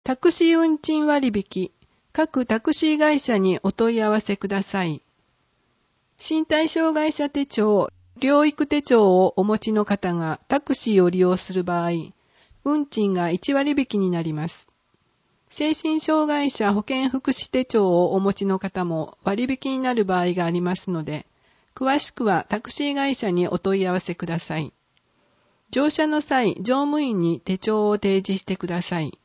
タクシー運賃割引、各タクシー会社にお問い合わせください。身体障害者手帳、療育手帳をお持ちの方がタクシーを利用する場合、運賃が1割引きになります。精神障害者保健福祉手帳をお持ちの方も割引になる場合がありますので、詳しくはタクシー会社にお問い合わせください。乗車の際、乗務員に手帳を提示してください。